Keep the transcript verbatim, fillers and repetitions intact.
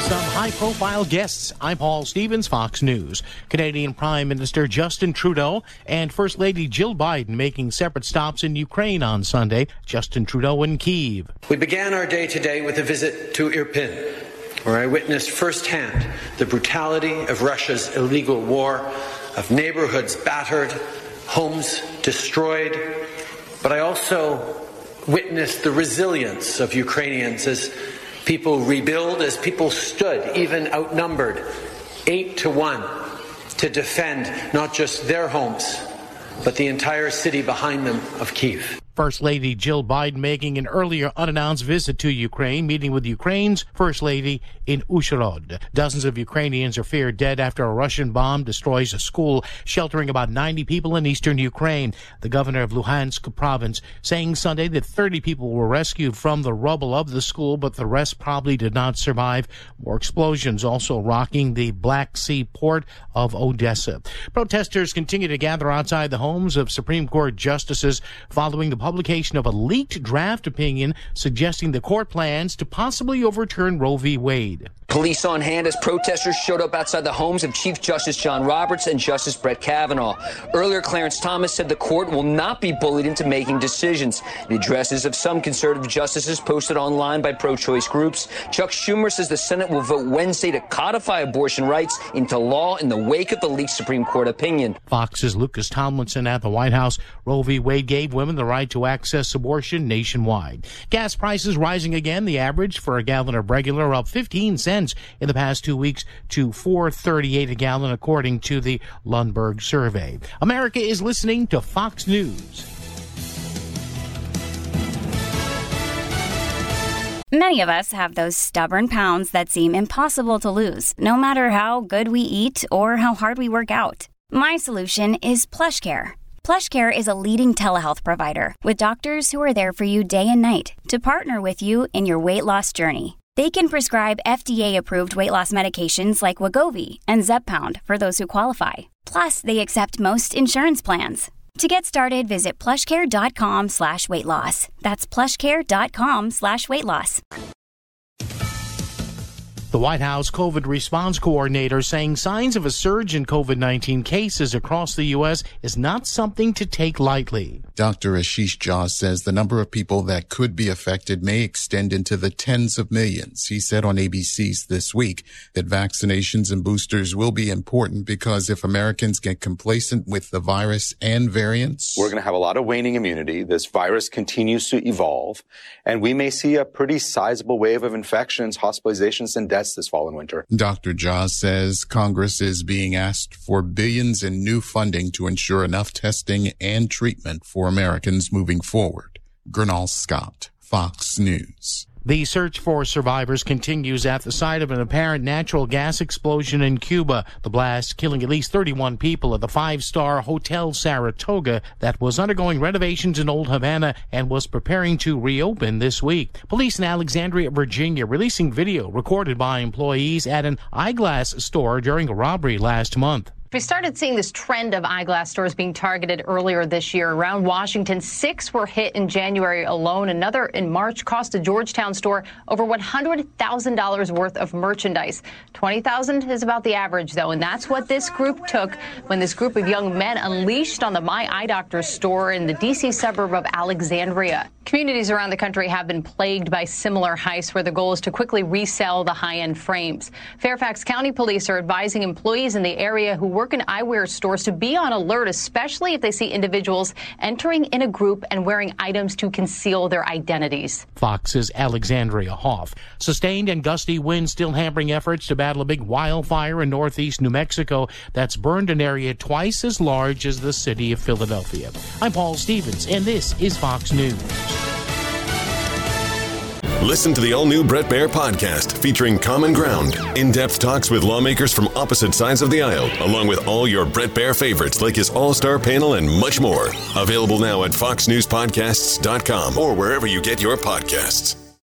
some high-profile guests. I'm Paul Stevens, Fox News. Canadian Prime Minister Justin Trudeau and First Lady Jill Biden making separate stops in Ukraine on Sunday. Justin Trudeau in Kyiv. We began our day today with a visit to Irpin, where I witnessed firsthand the brutality of Russia's illegal war, of neighborhoods battered, homes destroyed. But I also witnessed the resilience of Ukrainians as people rebuild, as people stood, even outnumbered, eight to one, to defend not just their homes, but the entire city behind them of Kyiv. First Lady Jill Biden making an earlier unannounced visit to Ukraine, meeting with Ukraine's First Lady in Uzhhorod. Dozens of Ukrainians are feared dead after a Russian bomb destroys a school sheltering about ninety people in eastern Ukraine. The governor of Luhansk province saying Sunday that thirty people were rescued from the rubble of the school, but the rest probably did not survive. More explosions also rocking the Black Sea port of Odessa. Protesters continue to gather outside the homes of Supreme Court justices following the publication of a leaked draft opinion suggesting the court plans to possibly overturn Roe v. Wade. Police on hand as protesters showed up outside the homes of Chief Justice John Roberts and Justice Brett Kavanaugh. Earlier, Clarence Thomas said the court will not be bullied into making decisions. The addresses of some conservative justices posted online by pro-choice groups. Chuck Schumer says the Senate will vote Wednesday to codify abortion rights into law in the wake of the leaked Supreme Court opinion. Fox's Lucas Tomlinson at the White House. Roe v. Wade gave women the right to access abortion nationwide. Gas prices rising again. The average for a gallon of regular up fifteen cents in the past two weeks to four thirty-eight a gallon, according to the Lundberg survey. America is listening to Fox News. Many of us have those stubborn pounds that seem impossible to lose, no matter how good we eat or how hard we work out. My solution is PlushCare. PlushCare is a leading telehealth provider with doctors who are there for you day and night to partner with you in your weight loss journey. They can prescribe F D A-approved weight loss medications like Wegovy and Zepbound for those who qualify. Plus, they accept most insurance plans. To get started, visit plushcare.com slash weight loss. That's plushcare.com slash weight loss. The White House COVID response coordinator saying signs of a surge in COVID nineteen cases across the U S is not something to take lightly. Doctor Ashish Jha says the number of people that could be affected may extend into the tens of millions. He said on A B C's This Week that vaccinations and boosters will be important because if Americans get complacent with the virus and variants, we're going to have a lot of waning immunity. This virus continues to evolve, and we may see a pretty sizable wave of infections, hospitalizations, and deaths this fall and winter. Doctor Jha says Congress is being asked for billions in new funding to ensure enough testing and treatment for Americans moving forward. Gernal Scott, Fox News. The search for survivors continues at the site of an apparent natural gas explosion in Cuba. The blast killing at least thirty-one people at the five-star Hotel Saratoga that was undergoing renovations in Old Havana and was preparing to reopen this week. Police in Alexandria, Virginia, releasing video recorded by employees at an eyeglass store during a robbery last month. We started seeing this trend of eyeglass stores being targeted earlier this year. Around Washington, six were hit in January alone. Another in March cost a Georgetown store over one hundred thousand dollars worth of merchandise. twenty thousand dollars is about the average, though, and that's what this group took when this group of young men unleashed on the My Eye Doctor store in the D C suburb of Alexandria. Communities around the country have been plagued by similar heists where the goal is to quickly resell the high-end frames. Fairfax County Police are advising employees in the area who work in eyewear stores to be on alert, especially if they see individuals entering in a group and wearing items to conceal their identities. Fox's Alexandria Hoff. Sustained and gusty winds still hampering efforts to battle a big wildfire in northeast New Mexico that's burned an area twice as large as the city of Philadelphia. I'm Paul Stevens, and this is Fox News. Listen to the all-new Bret Baier podcast featuring Common Ground, in-depth talks with lawmakers from opposite sides of the aisle, along with all your Bret Baier favorites like his all-star panel and much more. Available now at fox news podcasts dot com or wherever you get your podcasts.